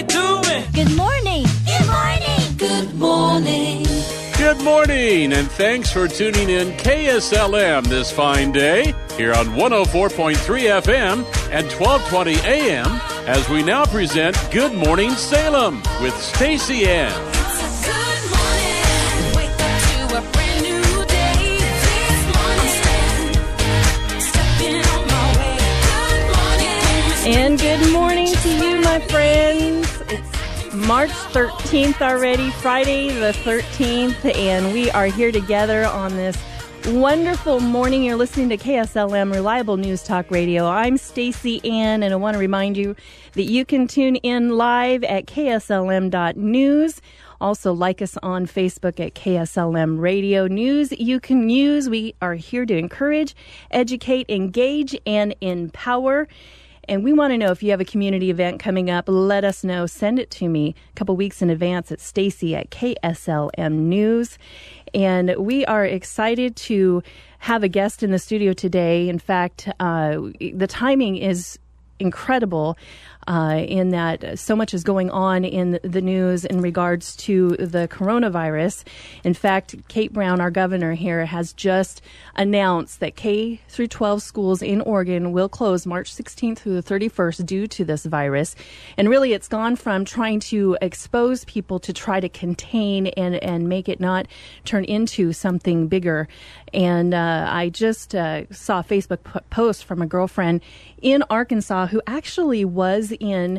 you doing? Good morning. Good morning. Good morning. Good morning, and thanks for tuning in KSLM this fine day here on 104.3 FM and 1220 AM as we now present Good Morning Salem with Stacy Ann. Good morning. Wake up to a brand new day. This morning, stepping on my way. Good morning. And good morning to you, my friends. It's March 13th already, Friday the 13th, and we are here together on this wonderful morning. You're listening to KSLM Reliable News Talk Radio. I'm Stacy Ann, and I want to remind you that you can tune in live at kslm.news. Also, like us on Facebook at KSLM Radio News. You can use. We are here to encourage, educate, engage, and empower. And we want to know if you have a community event coming up, let us know. Send it to me a couple weeks in advance at Stacy at KSLM News. And we are excited to have a guest in the studio today. In fact, the timing is incredible in that so much is going on in the news in regards to the coronavirus. In fact, Kate Brown, our governor here, has just announced that K through 12 schools in Oregon will close March 16th through the 31st due to this virus. And really, it's gone from trying to expose people to try to contain and make it not turn into something bigger. And I just saw a Facebook post from a girlfriend in Arkansas who actually was in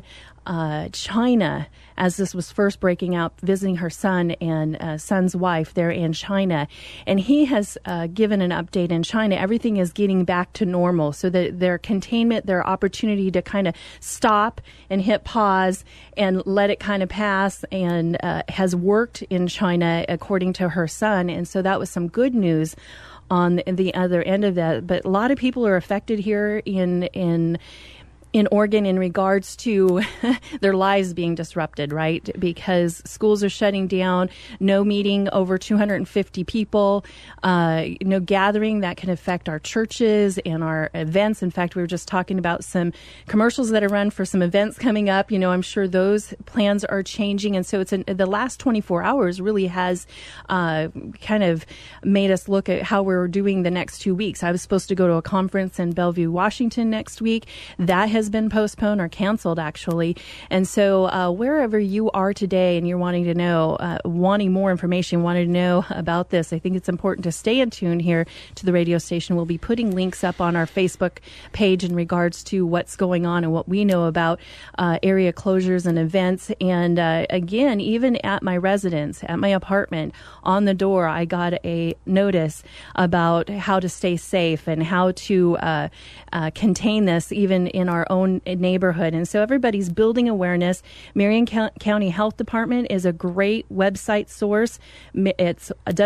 China as this was first breaking out, visiting her son and son's wife there in China. And he has given an update in China. Everything is getting back to normal. So that their containment, their opportunity to kind of stop and hit pause and let it kind of pass and has worked in China, according to her son. And so that was some good news on the other end of that. But a lot of people are affected here in Oregon in regards to their lives being disrupted, right? Because schools are shutting down, no meeting over 250 people, no gathering that can affect our churches and our events. In fact, we were just talking about some commercials that are run for some events coming up. You know, I'm sure those plans are changing. And so it's the last 24 hours really has kind of made us look at how we're doing the next 2 weeks. I was supposed to go to a conference in Bellevue, Washington next week. That has been postponed or canceled, actually. And so wherever you are today and you're wanting to know, wanting more information, wanting to know about this, I think it's important to stay in tune here to the radio station. We'll be putting links up on our Facebook page in regards to what's going on and what we know about area closures and events. And again, even at my residence, at my apartment, on the door, I got a notice about how to stay safe and how to contain this even in our own neighborhood. And so everybody's building awareness. Marion County Health Department is a great website source. It's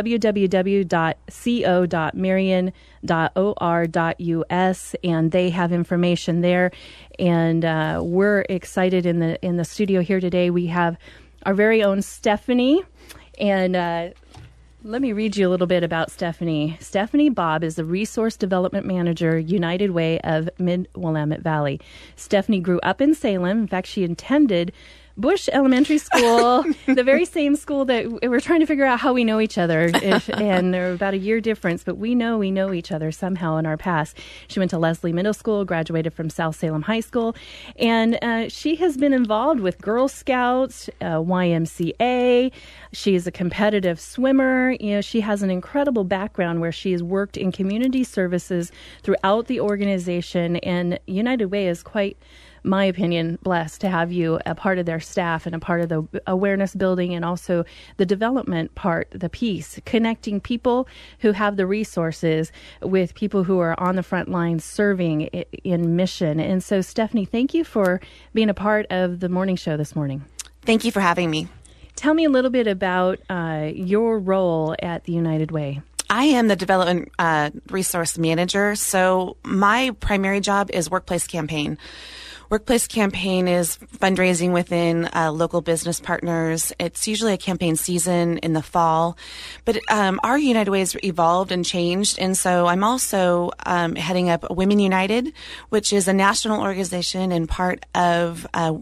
www.co.marion.or.us, and they have information there. And we're excited in the studio here today. We have our very own Stephanie, and let me read you a little bit about Stephanie. Stephanie Bobb is the Resource Development Manager, United Way of Mid-Willamette Valley. Stephanie grew up in Salem. In fact, she attended Bush Elementary School, the very same school that we're trying to figure out how we know each other. And they're about a year difference, but we know each other somehow in our past. She went to Leslie Middle School, graduated from South Salem High School, and she has been involved with Girl Scouts, YMCA. She is a competitive swimmer. You know, she has an incredible background where she has worked in community services throughout the organization, and United Way is quite, my opinion, blessed to have you a part of their staff and a part of the awareness building and also the development part, the piece, connecting people who have the resources with people who are on the front lines serving in mission. And so, Stephanie, thank you for being a part of the morning show this morning. Thank you for having me. Tell me a little bit about your role at the United Way. I am the Development Resource Manager, so my primary job is Workplace Campaign. Workplace Campaign is fundraising within local business partners. It's usually a campaign season in the fall, but our United Way has evolved and changed, and so I'm also heading up Women United, which is a national organization and part of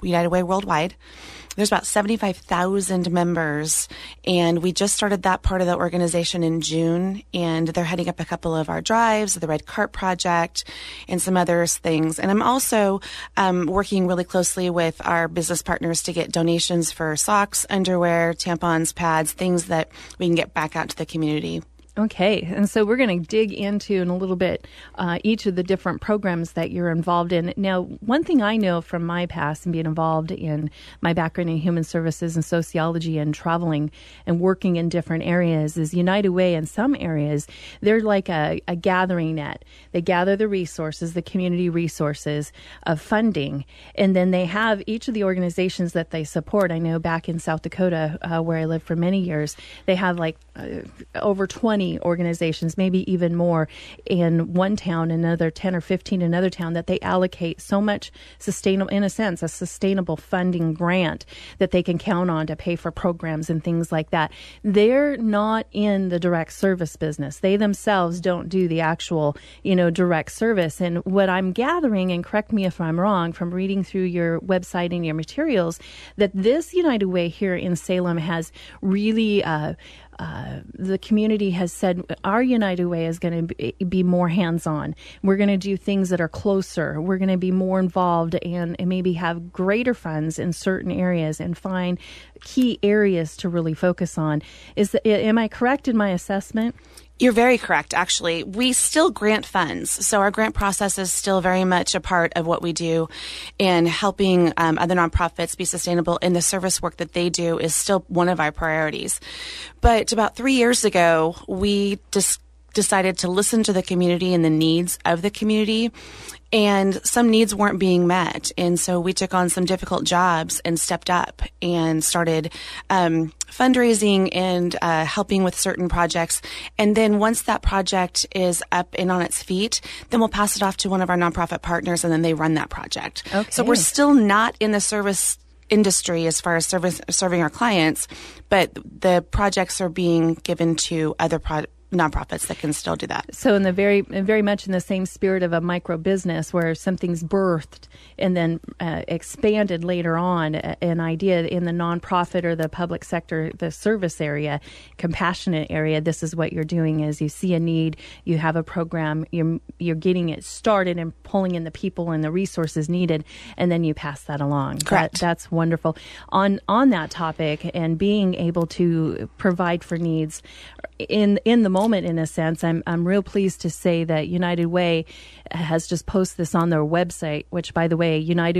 United Way Worldwide. There's about 75,000 members, and we just started that part of the organization in June, and they're heading up a couple of our drives, the Red Cart Project, and some other things. And I'm also working really closely with our business partners to get donations for socks, underwear, tampons, pads, things that we can get back out to the community. Okay, and so we're going to dig into in a little bit each of the different programs that you're involved in. Now, one thing I know from my past and being involved in my background in human services and sociology and traveling and working in different areas is United Way in some areas, they're like a gathering net. They gather the resources, the community resources of funding, and then they have each of the organizations that they support. I know back in South Dakota, where I lived for many years, they have like over 20 organizations, maybe even more in one town, another 10 or 15 in another town, that they allocate so much sustainable, in a sense, a sustainable funding grant that they can count on to pay for programs and things like that. They're not in the direct service business. They themselves don't do the actual, direct service. And what I'm gathering, and correct me if I'm wrong, from reading through your website and your materials, that this United Way here in Salem has really the community has said our United Way is going to be more hands-on. We're going to do things that are closer. We're going to be more involved and maybe have greater funds in certain areas and find key areas to really focus on. Am I correct in my assessment? You're very correct, actually. We still grant funds, so our grant process is still very much a part of what we do, and helping other nonprofits be sustainable in the service work that they do is still one of our priorities. But about 3 years ago, we decided to listen to the community and the needs of the community, and some needs weren't being met. And so we took on some difficult jobs and stepped up and started fundraising and helping with certain projects. And then once that project is up and on its feet, then we'll pass it off to one of our nonprofit partners, and then they run that project. Okay. So we're still not in the service industry as far as serving our clients, but the projects are being given to other nonprofits that can still do that. So very much in the same spirit of a micro business where something's birthed and then expanded later on, an idea in the nonprofit or the public sector, the service area, compassionate area, this is what you're doing is you see a need, you have a program, you're getting it started and pulling in the people and the resources needed, and then you pass that along. Correct. That's wonderful. On that topic and being able to provide for needs in the moment, in a sense, I'm real pleased to say that United Way has just posted this on their website, which, by the way,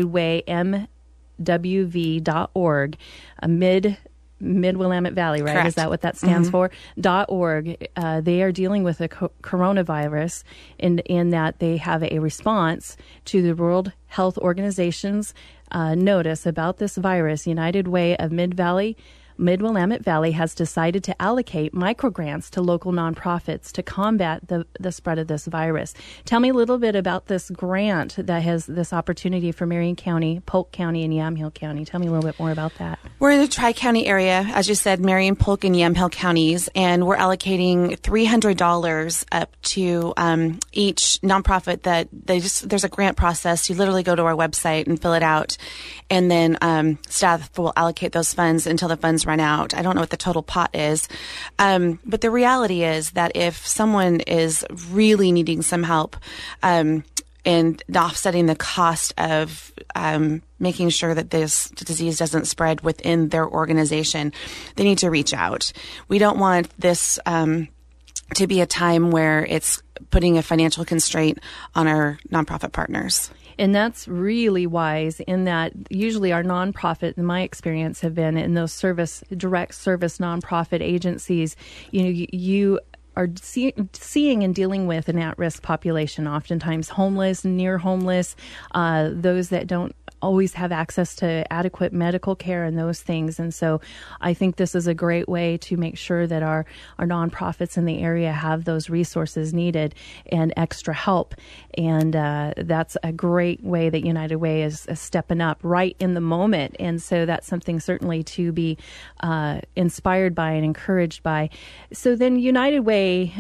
UnitedWayMWV.org, Mid-Willamette Valley, right? Correct. Is that what that stands for? .org. They are dealing with the coronavirus in that they have a response to the World Health Organization's notice about this virus. United Way of Mid-Willamette Valley has decided to allocate microgrants to local nonprofits to combat the spread of this virus. Tell me a little bit about this grant that has this opportunity for Marion County, Polk County, and Yamhill County. Tell me a little bit more about that. We're in the Tri-County area, as you said, Marion, Polk, and Yamhill counties, and we're allocating $300 up to each nonprofit that there's a grant process. You literally go to our website and fill it out, and then staff will allocate those funds until the funds run out. I don't know what the total pot is, but the reality is that if someone is really needing some help and offsetting the cost of making sure that this disease doesn't spread within their organization, they need to reach out. We don't want this to be a time where it's putting a financial constraint on our nonprofit partners. And that's really wise in that usually our nonprofit, in my experience, have been in those direct service nonprofit agencies. You are seeing and dealing with an at-risk population, oftentimes homeless, near homeless, those that don't always have access to adequate medical care and those things. And so I think this is a great way to make sure that our nonprofits in the area have those resources needed and extra help. And that's a great way that United Way is stepping up right in the moment. And so that's something certainly to be inspired by and encouraged by. So then United Way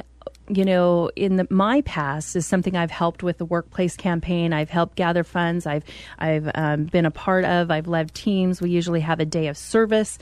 in my past is something I've helped with the workplace campaign. I've helped gather funds. I've been a part of. I've led teams. We usually have a day of service.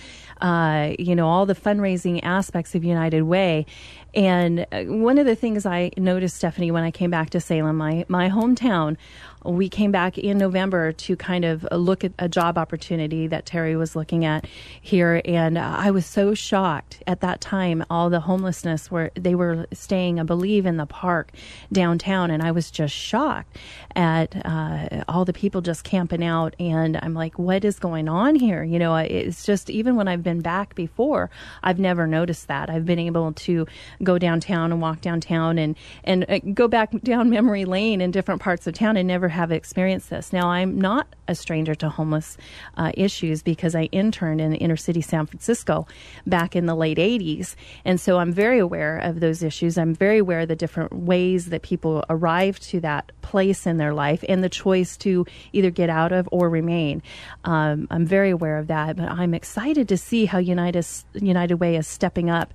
All the fundraising aspects of United Way. And one of the things I noticed, Stephanie, when I came back to Salem, my hometown, we came back in November to kind of look at a job opportunity that Terry was looking at here. And I was so shocked at that time. All the homelessness they were staying, I believe, in the park downtown. And I was just shocked at all the people just camping out. And I'm like, what is going on here? It's just, even when I've been back before, I've never noticed that. I've been able to go downtown and walk downtown and go back down memory lane in different parts of town and never have experienced this. Now, I'm not a stranger to homeless issues because I interned in inner city San Francisco back in the late 80s. And so I'm very aware of those issues. I'm very aware of the different ways that people arrive to that place in their life and the choice to either get out of or remain. I'm very aware of that, but I'm excited to see how United Way is stepping up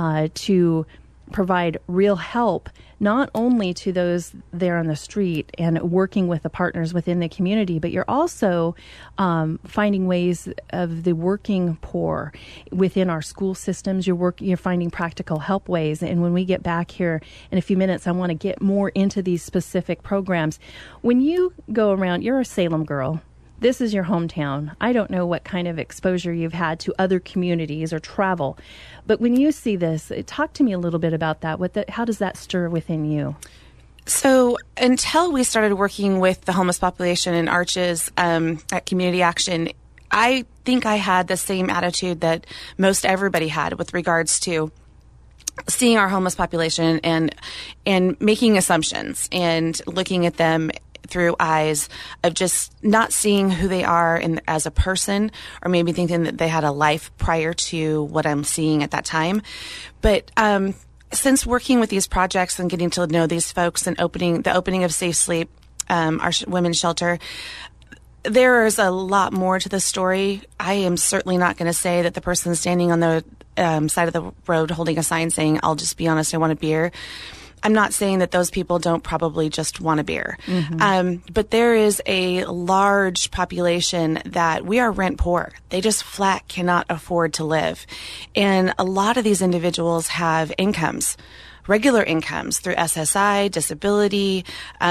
to provide real help, not only to those there on the street and working with the partners within the community, but you're also finding ways of the working poor within our school systems. You're finding practical help ways. And when we get back here in a few minutes, I want to get more into these specific programs. When you go around, you're a Salem girl. This is your hometown. I don't know what kind of exposure you've had to other communities or travel, but when you see this, talk to me a little bit about that. How does that stir within you? So until we started working with the homeless population in Arches at Community Action, I think I had the same attitude that most everybody had with regards to seeing our homeless population and making assumptions and looking at them through eyes of just not seeing who they are as a person, or maybe thinking that they had a life prior to what I'm seeing at that time. But since working with these projects and getting to know these folks and the opening of Safe Sleep, our women's shelter, there is a lot more to the story. I am certainly not going to say that the person standing on the side of the road holding a sign saying, "I'll just be honest, I want a beer." I'm not saying that those people don't probably just want a beer. Mm-hmm. But there is a large population that we are rent poor. They just flat cannot afford to live. And a lot of these individuals have incomes, regular incomes through SSI, disability,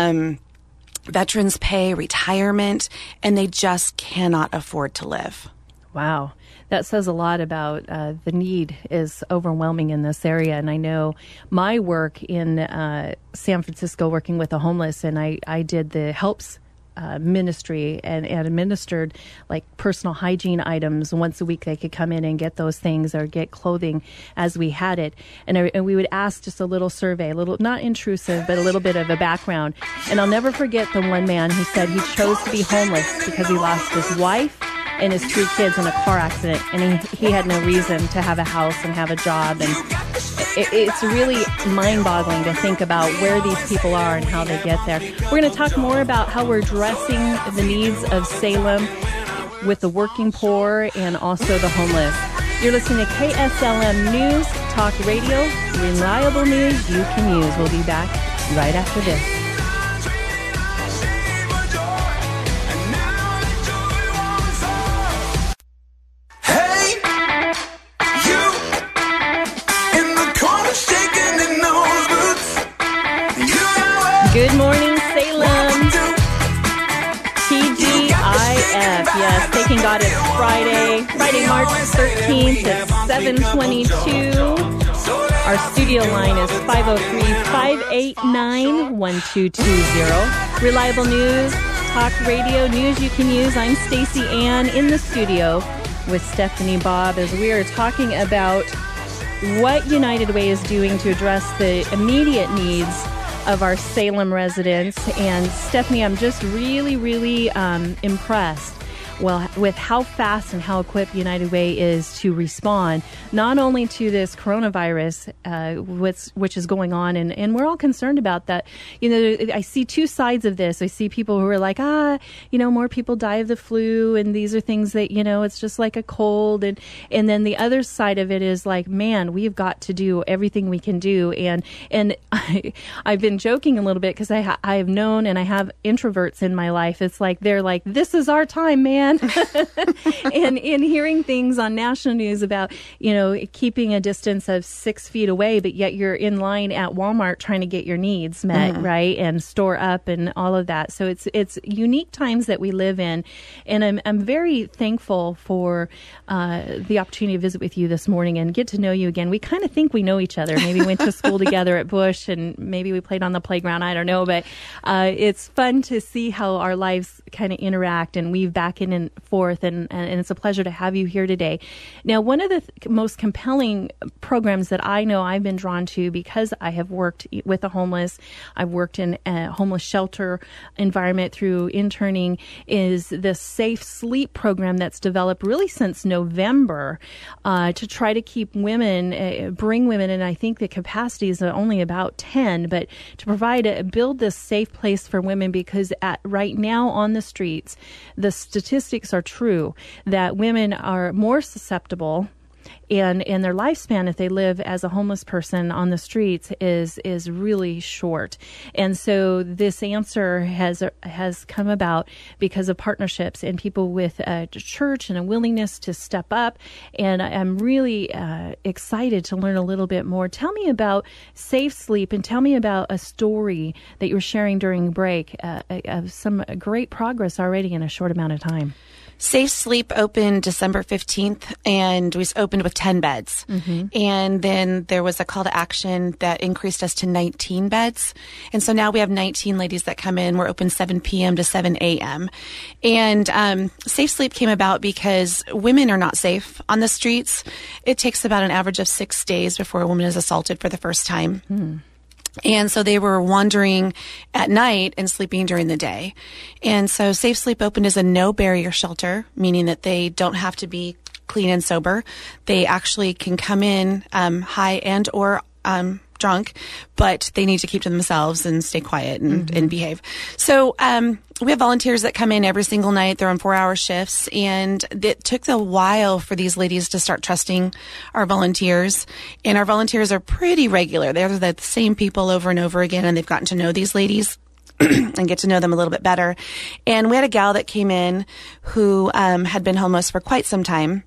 veterans pay, retirement, and they just cannot afford to live. Wow. That says a lot about the need is overwhelming in this area. And I know my work in San Francisco working with the homeless, and I did the HELPS ministry and administered like personal hygiene items once a week. They could come in and get those things or get clothing as we had it. And we would ask just a little survey, a little, not intrusive, but a little bit of a background. And I'll never forget the one man who said he chose to be homeless because he lost his wife and his 3 kids in a car accident, and he had no reason to have a house and have a job. And it's really mind-boggling to think about where these people are and how they get there. We're going to talk more about how we're addressing the needs of Salem with the working poor and also the homeless. You're listening to KSLM News Talk Radio, reliable news you can use. We'll be back right after this. Good morning, Salem. TGIF. Yes, Taking God It's Friday, March 13th at 7:22. Our studio line is 503-589-1220. Reliable news, talk radio, news you can use. I'm Stacey Ann in the studio with Stephanie Bob as we are talking about what United Way is doing to address the immediate needs of our Salem residents. And Stephanie, I'm just really, really impressed well, with how fast and how equipped United Way is to respond, not only to this coronavirus, which is going on, and we're all concerned about that. You know, I see two sides of this. I see people who are like, more people die of the flu, and these are things that, it's just like a cold. And then the other side of it is like, man, we've got to do everything we can do. And I've been joking a little bit because I have known, and I have introverts in my life. It's like, they're like, this is our time, man. And in hearing things on national news about, keeping a distance of 6 feet away, but yet you're in line at Walmart trying to get your needs met, right? And store up and all of that. So it's unique times that we live in. And I'm very thankful for the opportunity to visit with you this morning and get to know you again. We kind of think we know each other. Maybe went to school together at Bush, and maybe we played on the playground. I don't know. But it's fun to see how our lives kind of interact and weave back in and forth. And it's a pleasure to have you here today. Now, one of the most compelling programs that I know I've been drawn to, because I have worked with the homeless, I've worked in a homeless shelter environment through interning, is the Safe Sleep program that's developed really since November to try to keep women, bring women, and I think the capacity is only about 10, but to build this safe place for women, because right now on the streets, the statistics are true that women are more susceptible, and their lifespan, if they live as a homeless person on the streets, is really short. And so this answer has come about because of partnerships and people with a church and a willingness to step up. And I'm really excited to learn a little bit more. Tell me about Safe Sleep, and tell me about a story that you were sharing during break of some great progress already in a short amount of time. Safe Sleep opened December 15th, and we opened with 10 beds. And then there was a call to action that increased us to 19 beds. And so now we have 19 ladies that come in. We're open 7 p.m. to 7 a.m. And Safe Sleep came about because women are not safe on the streets. It takes about an average of 6 days before a woman is assaulted for the first time. And so they were wandering at night and sleeping during the day. And so Safe Sleep opened as a no-barrier shelter, meaning that they don't have to be clean and sober. They actually can come in high and or drunk, but they need to keep to themselves and stay quiet and behave. So we have volunteers that come in every single night. They're on 4-hour shifts, and it took a while for these ladies to start trusting our volunteers. And our volunteers are pretty regular. They're the same people over and over again, and they've gotten to know these ladies and get to know them a little bit better. And we had a gal that came in who had been homeless for quite some time.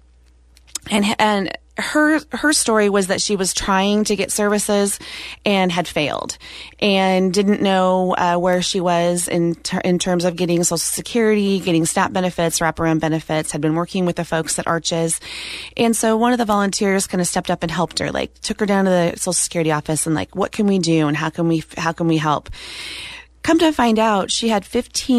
And her story was that she was trying to get services and had failed and didn't know where she was in terms of getting Social Security, getting SNAP benefits, wraparound benefits, had been working with the folks at Arches. And so one of the volunteers kind of stepped up and helped her, like took her down to the Social Security office and like, what can we do and how can we help? Come to find out, she had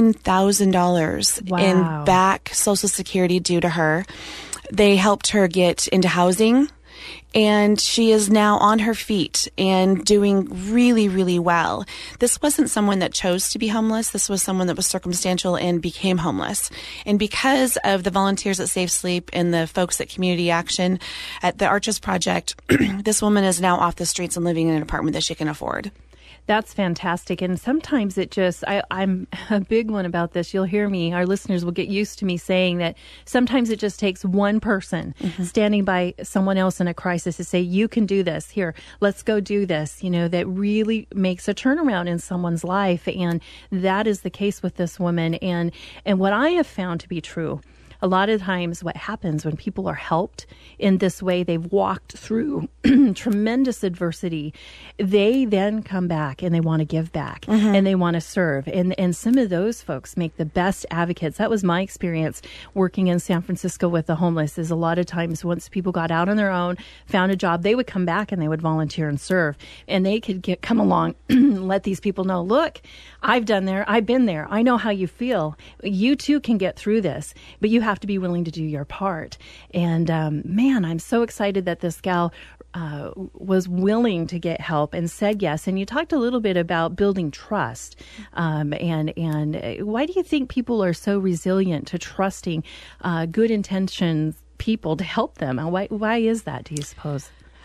$15,000 in back Social Security due to her. They helped her get into housing, and she is now on her feet and doing really, really well. This wasn't someone that chose to be homeless. This was someone that was circumstantial and became homeless. And because of the volunteers at Safe Sleep and the folks at Community Action at the Arches Project, this woman is now off the streets and living in an apartment that she can afford. That's fantastic. And sometimes I'm a big one about this. You'll hear me, our listeners will get used to me saying that sometimes it just takes one person standing by someone else in a crisis to say, you can do this. Here, let's go do this. That really makes a turnaround in someone's life. And that is the case with this woman. And what I have found to be true, a lot of times what happens when people are helped in this way, they've walked through tremendous adversity, they then come back and they want to give back and they want to serve. And some of those folks make the best advocates. That was my experience working in San Francisco with the homeless, is a lot of times once people got out on their own, found a job, they would come back and they would volunteer and serve. And they could come along and let these people know, look, I've been there. I know how you feel. You too can get through this, but you have to be willing to do your part. And man, I'm so excited that this gal was willing to get help and said yes. And you talked a little bit about building trust. And why do you think people are so resilient to trusting good intentions people to help them? Why is that, do you suppose?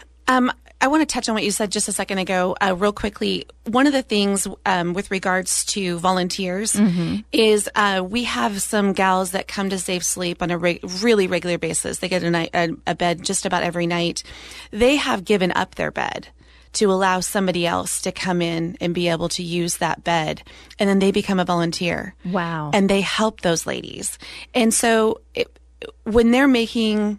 I want to touch on what you said just a second ago, real quickly. One of the things with regards to volunteers is we have some gals that come to Safe Sleep on a really regular basis. They get a bed just about every night. They have given up their bed to allow somebody else to come in and be able to use that bed. And then they become a volunteer. Wow. And they help those ladies. And so when they're making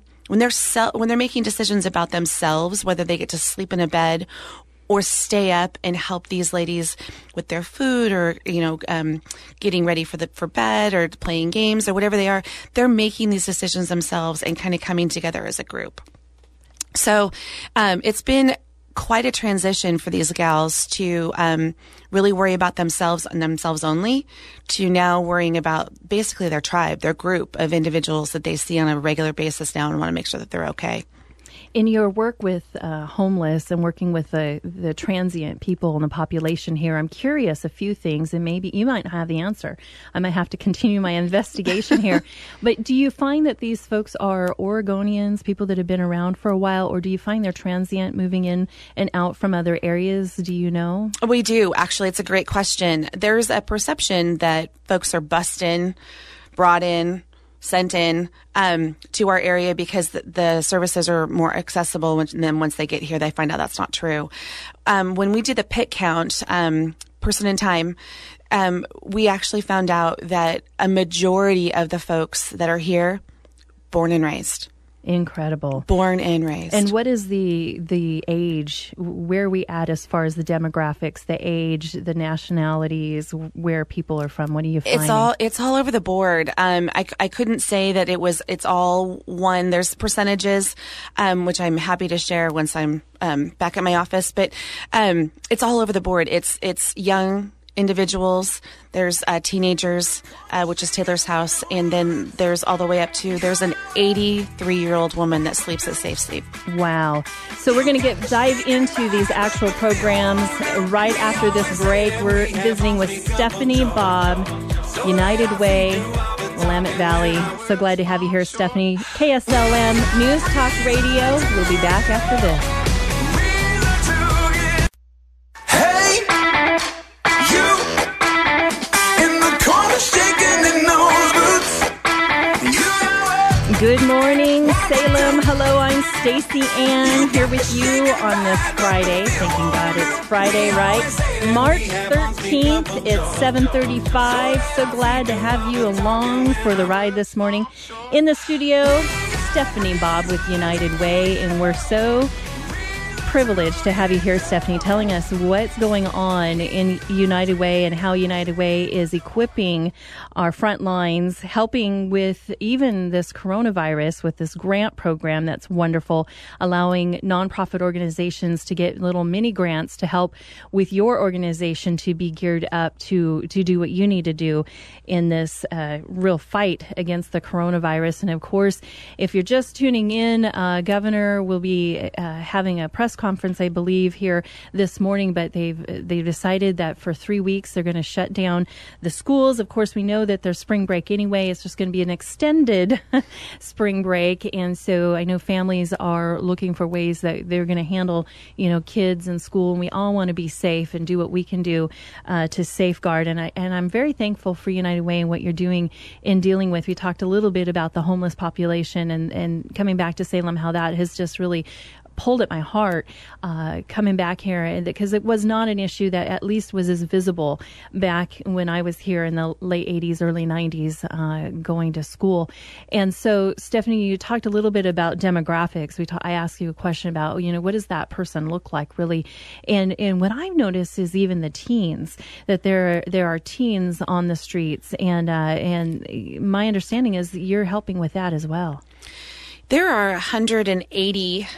decisions about themselves, whether they get to sleep in a bed or stay up and help these ladies with their food or, getting ready for bed or playing games or whatever they are, they're making these decisions themselves and kind of coming together as a group. So, it's been quite a transition for these gals to really worry about themselves and themselves only, to now worrying about basically their tribe, their group of individuals that they see on a regular basis now and want to make sure that they're okay. In your work with homeless and working with the transient people in the population here, I'm curious a few things, and maybe you might not have the answer. I might have to continue my investigation here. But do you find that these folks are Oregonians, people that have been around for a while, or do you find they're transient, moving in and out from other areas? Do you know? We do. Actually, it's a great question. There's a perception that folks are bussed in, brought in, sent in to our area because the services are more accessible. And then once they get here, they find out that's not true. When we did the pit count, person in time, we actually found out that a majority of the folks that are here, born and raised. Incredible. Born and raised. And what is the age? Where are we at as far as the demographics, the age, the nationalities, where people are from? What do you find? It's all over the board. I couldn't say that it's all one. There's percentages, which I'm happy to share once I'm back at my office. But it's all over the board. It's young individuals, there's teenagers, which is Taylor's house, and then there's all the way up to, there's an 83-year-old woman that sleeps at Safe Sleep. Wow. So we're going to dive into these actual programs right after this break. We're visiting with Stephanie Bobb, United Way, Willamette Valley. So glad to have you here, Stephanie. KSLM News Talk Radio. We'll be back after this. Good morning, Salem. Hello, I'm Stacy Ann here with you on this Friday. Thanking God it's Friday, right? March 13th, it's 7:35. So glad to have you along for the ride this morning. In the studio, Stephanie Bobb with United Way, and we're so privileged to have you here, Stephanie, telling us what's going on in United Way and how United Way is equipping our front lines, helping with even this coronavirus with this grant program that's wonderful, allowing nonprofit organizations to get little mini grants to help with your organization to be geared up to do what you need to do in this real fight against the coronavirus. And of course, if you're just tuning in, Governor will be having a press conference, I believe, here this morning, but they've decided that for 3 weeks they're going to shut down the schools. Of course, we know that there's spring break anyway. It's just going to be an extended spring break, and so I know families are looking for ways that they're going to handle, kids in school, and we all want to be safe and do what we can do to safeguard. And I'm very thankful for United Way and what you're doing in dealing with. We talked a little bit about the homeless population and coming back to Salem, how that has just really pulled at my heart coming back here, because it was not an issue that at least was as visible back when I was here in the late 80s, early 90s, going to school. And so, Stephanie, you talked a little bit about demographics. I asked you a question about, what does that person look like really? And what I've noticed is even the teens, that there are teens on the streets, and my understanding is you're helping with that as well. There are 180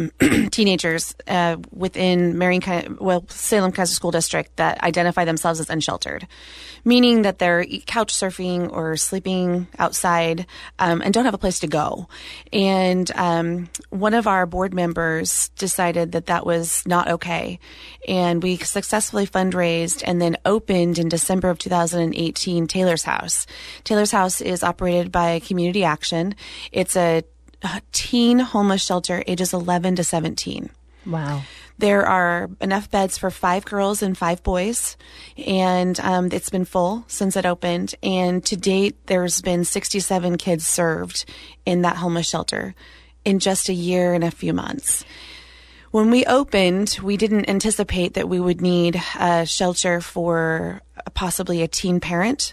teenagers within Salem Kaiser School District that identify themselves as unsheltered, meaning that they're couch surfing or sleeping outside and don't have a place to go. And one of our board members decided that that was not okay. And we successfully fundraised and then opened in December of 2018 Taylor's House. Taylor's House is operated by Community Action. It's a teen homeless shelter ages 11 to 17. Wow. There are enough beds for 5 girls and 5 boys, and it's been full since it opened. And to date, there's been 67 kids served in that homeless shelter in just a year and a few months. When we opened, we didn't anticipate that we would need a shelter for possibly a teen parent.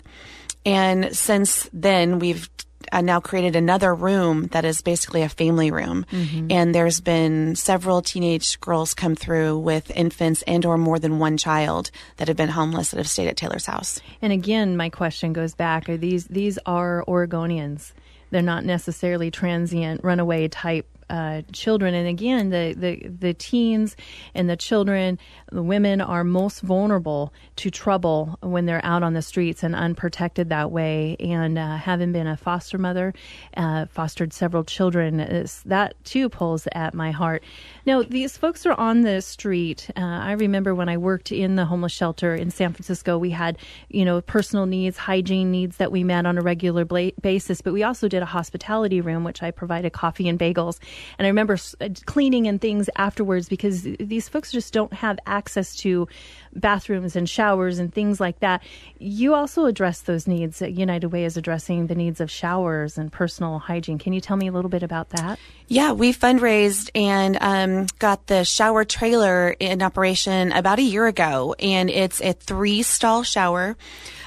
And since then, we've now created another room that is basically a family room. Mm-hmm. And there's been several teenage girls come through with infants and or more than one child that have been homeless that have stayed at Taylor's House. And again, my question goes back, these are Oregonians. They're not necessarily transient, runaway type children. And again, the teens and the children, the women are most vulnerable to trouble when they're out on the streets and unprotected that way. And having been a foster mother, fostered several children, that too pulls at my heart. Now, these folks are on the street. I remember when I worked in the homeless shelter in San Francisco, we had, personal needs, hygiene needs that we met on a regular basis, but we also did a hospitality room, which I provided coffee and bagels. And I remember cleaning and things afterwards because these folks just don't have access to bathrooms and showers and things like that. You also address those needs. United Way is addressing the needs of showers and personal hygiene. Can you tell me a little bit about that? Yeah, we fundraised and got the shower trailer in operation about a year ago, and it's a 3-stall shower.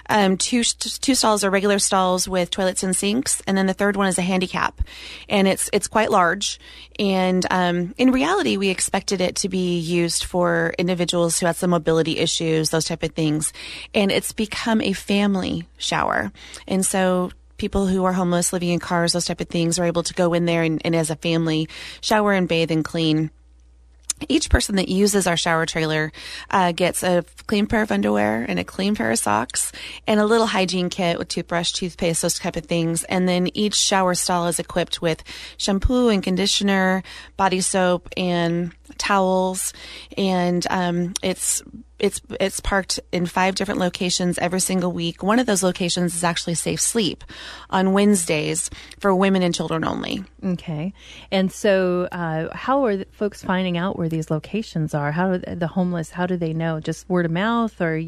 Two stalls are regular stalls with toilets and sinks, and then the third one is a handicap, and it's quite large. And in reality, we expected it to be used for individuals who had some mobility issues, those type of things, and it's become a family shower. And so people who are homeless, living in cars, those type of things, are able to go in there and as a family shower and bathe and clean. Each person that uses our shower trailer gets a clean pair of underwear and a clean pair of socks and a little hygiene kit with toothbrush, toothpaste, those type of things. And then each shower stall is equipped with shampoo and conditioner, body soap, and towels. And it's parked in 5 different locations every single week. One of those locations is actually Safe Sleep on Wednesdays for women and children only. Okay. And so how are folks finding out where these locations are? How are the homeless, how do they know? Just word of mouth, or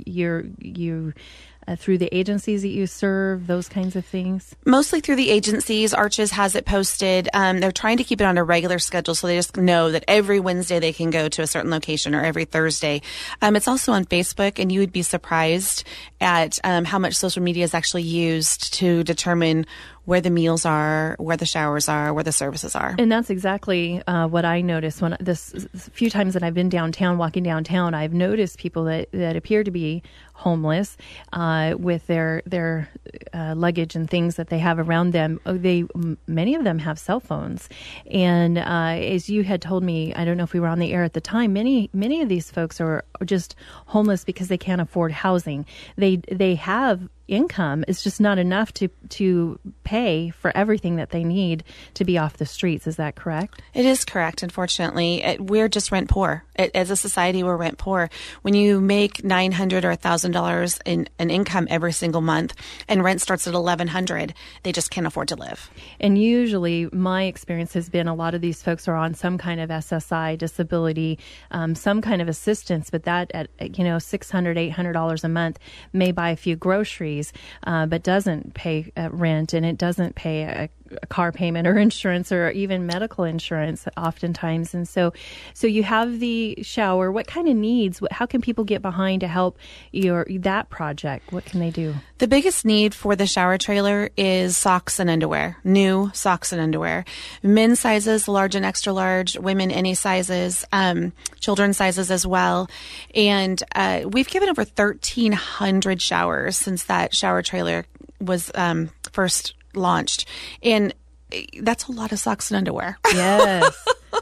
you through the agencies that you serve, those kinds of things? Mostly through the agencies. Arches has it posted. They're trying to keep it on a regular schedule, so they just know that every Wednesday they can go to a certain location, or every Thursday. It's also on Facebook, and you would be surprised at how much social media is actually used to determine where the meals are, where the showers are, where the services are. And that's exactly what I noticed when this few times that I've been downtown, walking downtown. I've noticed people that appear to be homeless with their luggage and things that they have around them. Many of them have cell phones, and as you had told me, I don't know if we were on the air at the time, many of these folks are just homeless because they can't afford housing. They have income. It's just not enough to pay for everything that they need to be off the streets. Is that correct? It is correct. Unfortunately, we're just rent poor. As a society, we're rent poor. When you make $900 or $1,000 in an income every single month, and rent starts at $1,100, they just can't afford to live. And usually, my experience has been a lot of these folks are on some kind of SSI, disability, some kind of assistance, but that at $600, $800 a month may buy a few groceries. But doesn't pay rent, and it doesn't pay a car payment or insurance or even medical insurance oftentimes. And so you have the shower. What kind of needs, how can people get behind to help that project? What can they do? The biggest need for the shower trailer is socks and underwear, new socks and underwear. Men's sizes, large and extra large, women any sizes, children's sizes as well. And we've given over 1,300 showers since that shower trailer was first launched. And that's a lot of socks and underwear. Yes.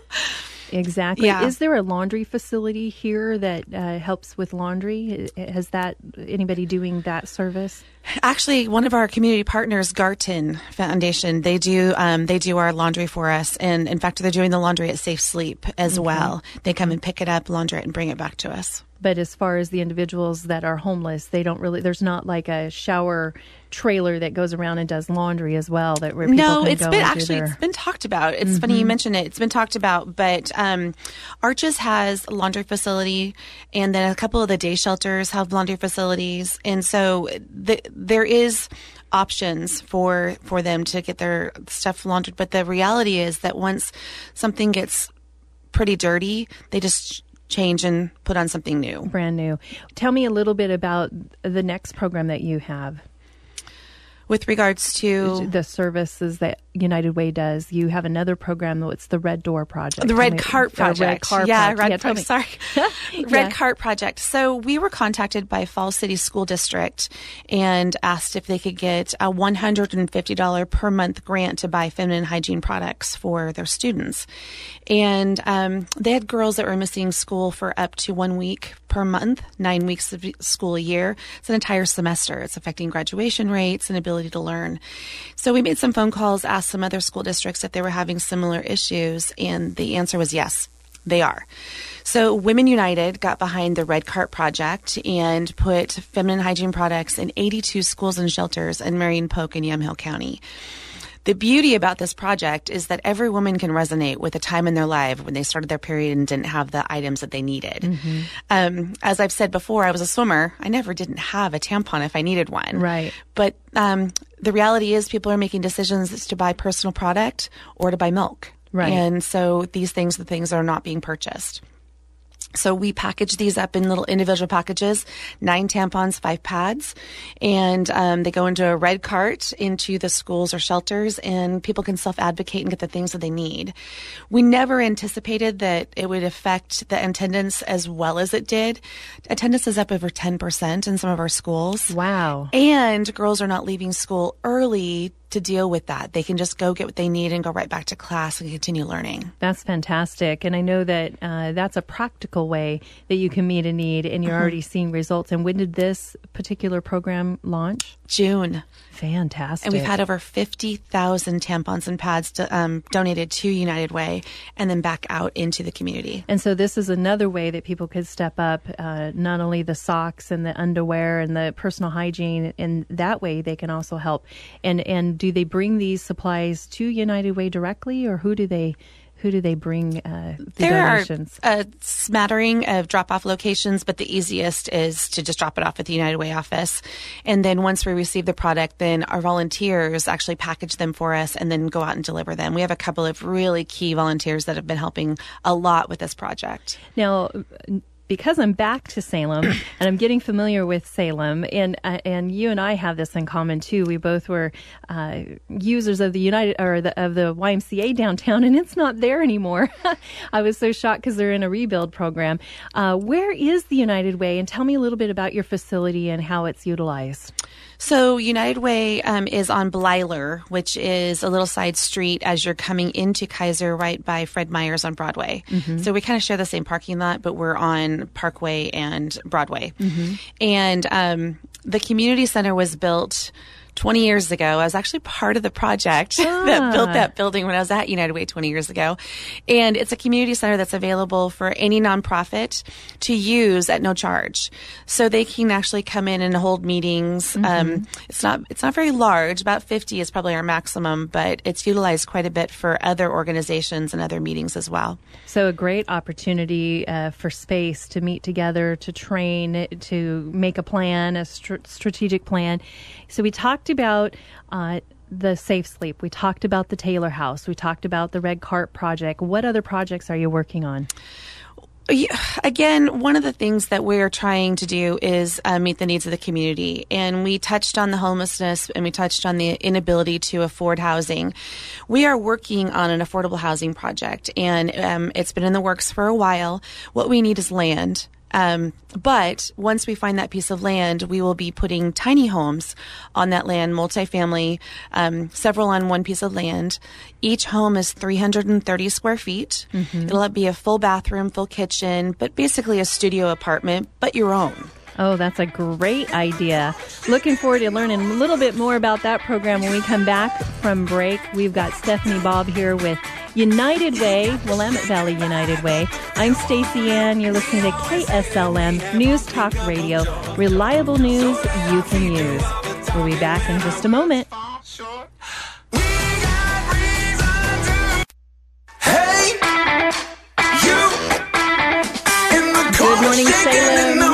Exactly. Yeah. Is there a laundry facility here that helps with laundry? Has anybody doing that service? Actually, one of our community partners, Garton Foundation, they do our laundry for us, and in fact, they're doing the laundry at Safe Sleep as well. They come and pick it up, launder it, and bring it back to us. But as far as the individuals that are homeless, they don't really. There's not like a shower trailer that goes around and does laundry as well. Where people No, can it's go been and do actually their- it's been talked about. It's funny you mention it. It's been talked about, but Arches has a laundry facility, and then a couple of the day shelters have laundry facilities, and so there is options for them to get their stuff laundered. But the reality is that once something gets pretty dirty, they just change and put on something new. brand new. Tell me a little bit about the next program that you have. With regards to The services that United Way does. You have another program, though. It's the Red Door Project. the Red Cart Project. Red Cart yeah, Project. Red Yeah, tell me. Sorry. Yeah. Red Cart Project. So we were contacted by Falls City School District and asked if they could get a $150 per month grant to buy feminine hygiene products for their students. And they had girls that were missing school for up to 1 week per month, 9 weeks of school a year. It's an entire semester. It's affecting graduation rates and ability to learn. So we made some phone calls, asked some other school districts if they were having similar issues, and the answer was yes, they are. So Women United got behind the Red Cart Project and put feminine hygiene products in 82 schools and shelters in Marion, Polk, and Yamhill County. The beauty about this project is that every woman can resonate with a time in their life when they started their period and didn't have the items that they needed. As I've said before, I was a swimmer. I never didn't have a tampon if I needed one. Right. But the reality is people are making decisions to buy personal product or to buy milk. Right. And so the things are not being purchased. So we package these up in little individual packages, 9 tampons, 5 pads, and they go into a red cart into the schools or shelters, and people can self-advocate and get the things that they need. We never anticipated that it would affect the attendance as well as it did. Attendance is up over 10% in some of our schools. Wow. And girls are not leaving school early to deal with that. They can just go get what they need and go right back to class and continue learning. That's fantastic. And I know that that's a practical way that you can meet a need, and you're already seeing results. And when did this particular program launch? June. Fantastic. And we've had over 50,000 tampons and pads donated to United Way and then back out into the community. And so this is another way that people could step up, not only the socks and the underwear and the personal hygiene, and that way they can also help. And do they bring these supplies to United Way directly, or who do they bring the There donations? are a smattering of drop-off locations, but the easiest is to just drop it off at the United Way office. And then once we receive the product, then our volunteers actually package them for us and then go out and deliver them. We have a couple of really key volunteers that have been helping a lot with this project. Now, because I'm back to Salem and I'm getting familiar with Salem, and you and I have this in common too. We both were users of the of the YMCA downtown, and it's not there anymore. I was so shocked because they're in a rebuild program. Where is the United Way? And tell me a little bit about your facility and how it's utilized. So United Way is on Blyler, which is a little side street as you're coming into Kaiser, right by Fred Meyer's on Broadway. So we kind of share the same parking lot, but we're on Parkway and Broadway. And the community center was built 20 years ago. I was actually part of the project that built that building when I was at United Way 20 years ago. And it's a community center that's available for any nonprofit to use at no charge. So they can actually come in and hold meetings. It's not very large. About 50 is probably our maximum, but it's utilized quite a bit for other organizations and other meetings as well. So a great opportunity for space to meet together, to train, to make a plan, a strategic plan. So we talked about the Safe Sleep. We talked about the Taylor House. We talked about the Red Cart Project. What other projects are you working on? Again, one of the things that we're trying to do is meet the needs of the community. And we touched on the homelessness, and we touched on the inability to afford housing. We are working on an affordable housing project, and it's been in the works for a while. What we need is land. But once we find that piece of land, we will be putting tiny homes on that land, multifamily, several on one piece of land. Each home is 330 square feet. It'll be a full bathroom, full kitchen, but basically a studio apartment, but your own. Oh, that's a great idea. Looking forward to learning a little bit more about that program when we come back from break. We've got Stephanie Bobb here with United Way, Willamette Valley United Way. I'm Stacey Ann. You're listening to KSLM News Talk Radio. Reliable news you can use. We'll be back in just a moment. Good morning, Salem.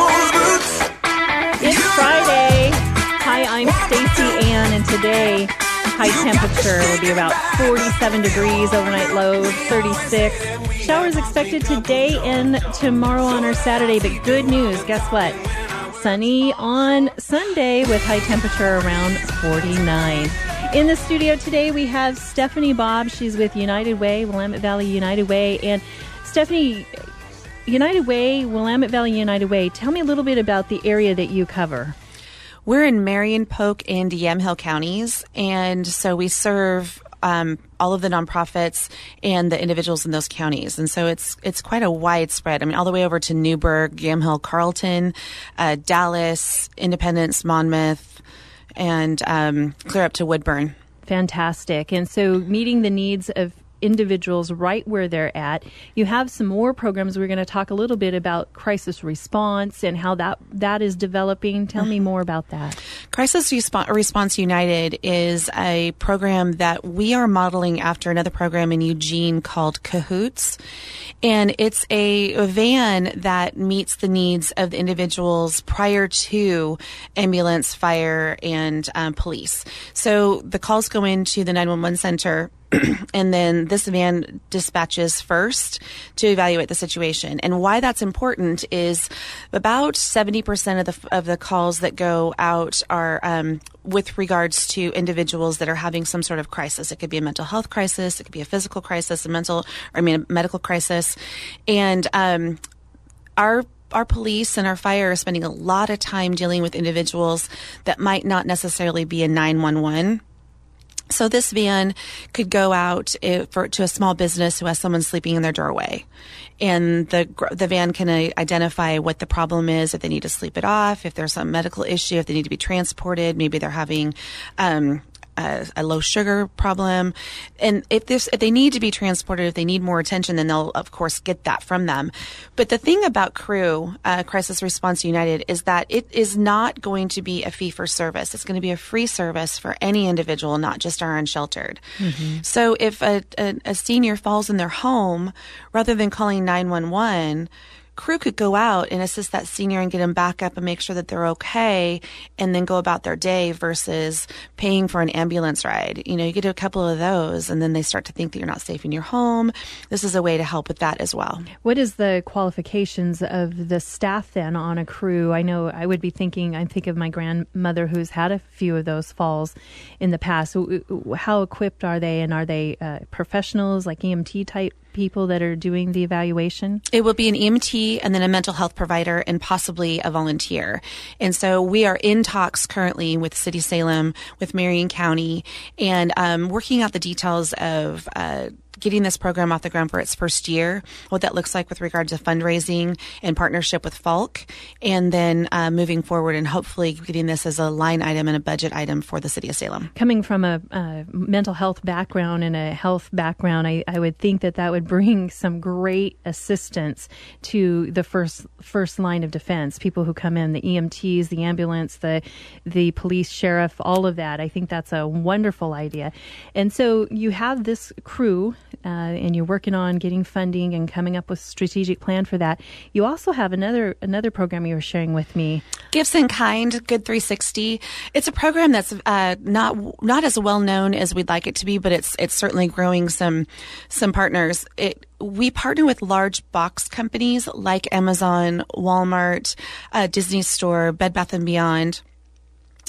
It's Friday. Hi, I'm Stacey Ann, and today high temperature will be about 47 degrees, overnight low 36. Showers expected today and tomorrow on our Saturday, but good news, guess what? Sunny on Sunday with high temperature around 49. In the studio today, we have Stephanie Bobb. She's with United Way, Willamette Valley United Way. And Stephanie, United Way, Willamette Valley United Way, tell me a little bit about the area that you cover. We're in Marion, Polk, and Yamhill counties, and so we serve all of the nonprofits and the individuals in those counties. And so it's quite a wide spread. I mean, all the way over to Newburgh, Yamhill, Carlton, Dallas, Independence, Monmouth, and clear up to Woodburn. Fantastic. And so meeting the needs of individuals right where they're at. You have some more programs. We're going to talk a little bit about crisis response and how that is developing. Tell me more about that. Crisis Response United is a program that we are modeling after another program in Eugene called Cahoots. And it's a van that meets the needs of the individuals prior to ambulance, fire, and police. So the calls go into the 911 center, and then this van dispatches first to evaluate the situation. And why that's important is about 70% of the calls that go out are with regards to individuals that are having some sort of crisis. It could be a mental health crisis, it could be a physical crisis, a medical crisis, and our police and our fire are spending a lot of time dealing with individuals that might not necessarily be in 911. So this van could go out to a small business who has someone sleeping in their doorway. And the van can identify what the problem is, if they need to sleep it off, if there's some medical issue, if they need to be transported, maybe they're having a low sugar problem. And if they need to be transported, if they need more attention, then they'll of course get that from them. But the thing about CREW, Crisis Response United, is that it is not going to be a fee for service. It's going to be a free service for any individual, not just our unsheltered. Mm-hmm. So if a senior falls in their home, rather than calling 911, CREW could go out and assist that senior and get them back up and make sure that they're okay, and then go about their day versus paying for an ambulance ride. You know, you get a couple of those and then they start to think that you're not safe in your home. This is a way to help with that as well. What is the qualifications of the staff then on a CREW? I know I would be thinking, I think of my grandmother who's had a few of those falls in the past. How equipped are they, and are they professionals, like EMT type people that are doing the evaluation? It will be an EMT and then a mental health provider and possibly a volunteer. And so we are in talks currently with City Salem, with Marion County, and working out the details of getting this program off the ground for its first year, what that looks like with regard to fundraising and partnership with Falk, and then moving forward and hopefully getting this as a line item and a budget item for the City of Salem. Coming from a mental health background and a health background, I would think that would bring some great assistance to the first line of defense, people who come in, the EMTs, the ambulance, the police, sheriff, all of that. I think that's a wonderful idea. And so you have this CREW, and you're working on getting funding and coming up with a strategic plan for that. You also have another program you were sharing with me. Gifts in Kind, Good 360. It's a program that's not as well known as we'd like it to be, but it's certainly growing some partners. We partner with large box companies like Amazon, Walmart, Disney Store, Bed Bath & Beyond.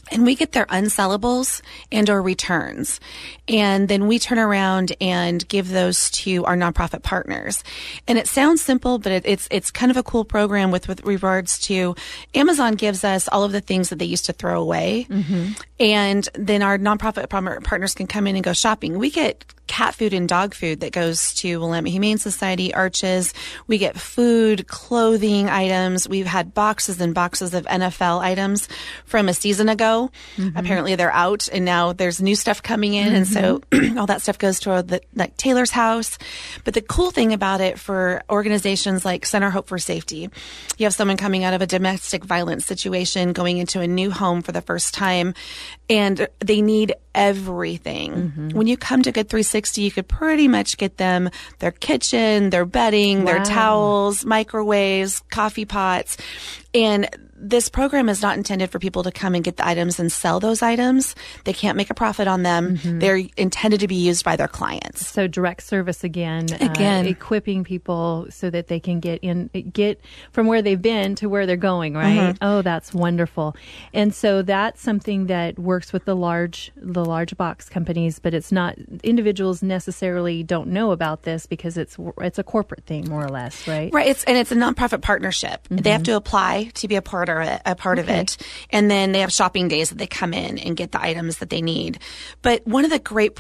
And we get their unsellables and or returns. And then we turn around and give those to our nonprofit partners. And it sounds simple, but it's kind of a cool program with regards to Amazon gives us all of the things that they used to throw away. And then our nonprofit partners can come in and go shopping. We get cat food and dog food that goes to Willamette Humane Society, Arches. We get food, clothing items. We've had boxes and boxes of NFL items from a season ago. Apparently they're out and now there's new stuff coming in. And so all that stuff goes to like Taylor's house. But the cool thing about it for organizations like Center Hope for Safety, you have someone coming out of a domestic violence situation, going into a new home for the first time, and they need everything. When you come to Good 360, you could pretty much get them their kitchen, their bedding, their towels, microwaves, coffee pots. And this program is not intended for people to come and get the items and sell those items. They can't make a profit on them. They're intended to be used by their clients. So direct service again, equipping people so that they can get from where they've been to where they're going, right? Oh, that's wonderful. And so that's something that works with the large box companies, but it's not, individuals necessarily don't know about this because it's a corporate thing, more or less, right? Right. It's a nonprofit partnership. They have to apply to be a part of it. And then they have shopping days that they come in and get the items that they need. But one of the great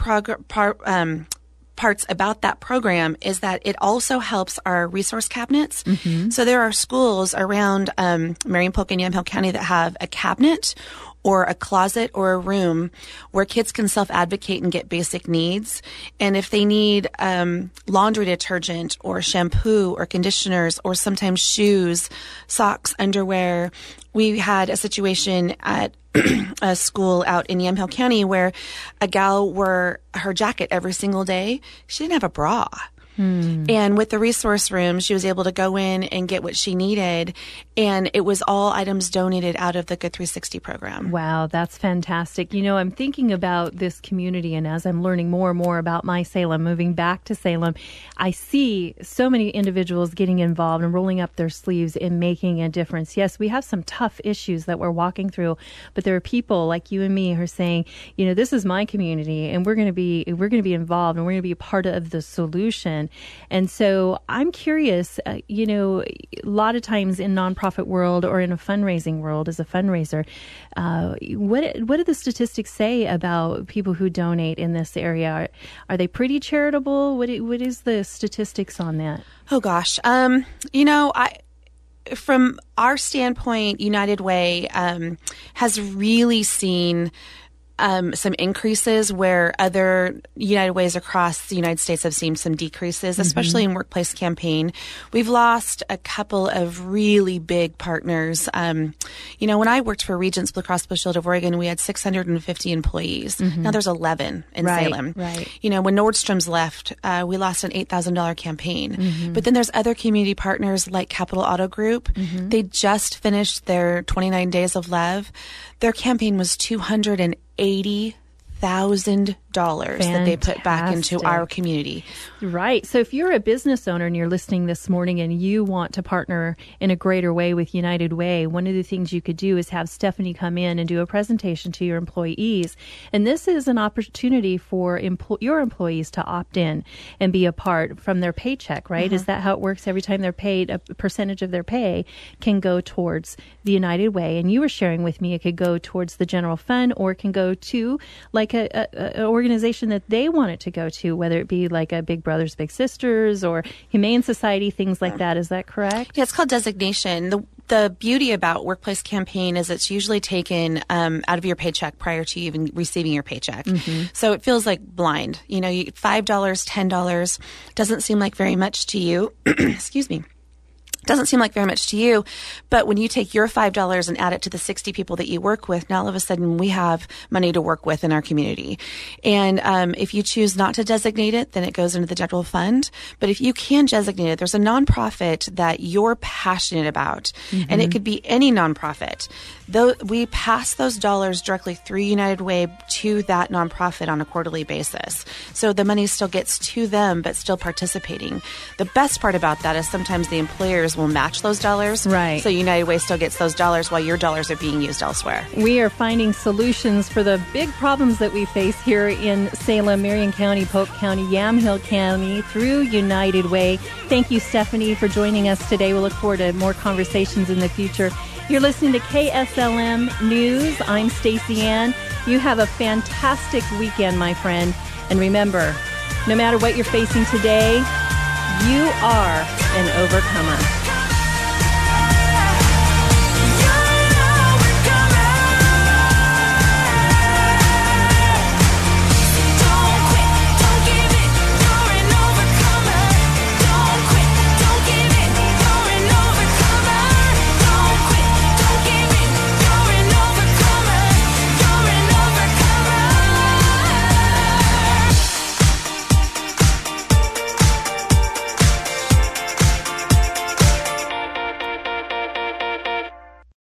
parts about that program is that it also helps our resource cabinets. So there are schools around Marion, Polk, and Yamhill County that have a cabinet or a closet or a room where kids can self-advocate and get basic needs. And if they need laundry detergent or shampoo or conditioners or sometimes shoes, socks, underwear, we had a situation at a school out in Yamhill County where a gal wore her jacket every single day. She didn't have a bra. And with the resource room, she was able to go in and get what she needed. And it was all items donated out of the Good 360 program. Wow, that's fantastic. You know, I'm thinking about this community, and as I'm learning more and more about My Salem, moving back to Salem, I see so many individuals getting involved and rolling up their sleeves and making a difference. Yes, we have some tough issues that we're walking through, but there are people like you and me who are saying, you know, this is my community, and we're going to be involved, and we're going to be a part of the solution. And so I'm curious, you know, a lot of times in nonprofit world or in a fundraising world as a fundraiser, what do the statistics say about people who donate in this area? Are they pretty charitable? What is the statistics on that? Oh, gosh. You know, from our standpoint, United Way has really seen some increases where other United Ways across the United States have seen some decreases, especially in Workplace Campaign. We've lost a couple of really big partners. You know, when I worked for Regents Blue Cross Blue Shield of Oregon, we had 650 employees. Now there's 11 in Salem. Right. You know, when Nordstrom's left, we lost an $8,000 campaign. But then there's other community partners like Capital Auto Group. They just finished their 29 Days of Love. Their campaign was $280,000 that they put back into our community. Right. So if you're a business owner and you're listening this morning and you want to partner in a greater way with United Way, one of the things you could do is have Stephanie come in and do a presentation to your employees. And this is an opportunity for your employees to opt in and be a part from their paycheck, right? Is that how it works? Every time they're paid, a percentage of their pay can go towards the United Way. And you were sharing with me it could go towards the general fund or it can go to like an organization that they want it to go to, whether it be like a Big Brothers Big Sisters or Humane Society, things like that. Is that correct? Yeah, it's called designation. The beauty about Workplace Campaign is it's usually taken out of your paycheck prior to you even receiving your paycheck. So it feels like blind. You know, $5, $10 doesn't seem like very much to you. Excuse me. Doesn't seem like very much to you, but when you take your $5 and add it to the 60 people that you work with, now all of a sudden we have money to work with in our community. And if you choose not to designate it, then it goes into the general fund. But if you can designate it, there's a nonprofit that you're passionate about, and it could be any nonprofit. Though we pass those dollars directly through United Way to that nonprofit on a quarterly basis. So the money still gets to them, but still participating. The best part about that is sometimes the employers dollars will match those dollars. Right. So United Way still gets those dollars while your dollars are being used elsewhere. We are finding solutions for the big problems that we face here in Salem, Marion County, Polk County, Yamhill County through United Way. Thank you, Stephanie, for joining us today. We'll look forward to more conversations in the future. You're listening to KSLM News. I'm Stacey Ann. You have a fantastic weekend, my friend. And remember, no matter what you're facing today, you are an overcomer.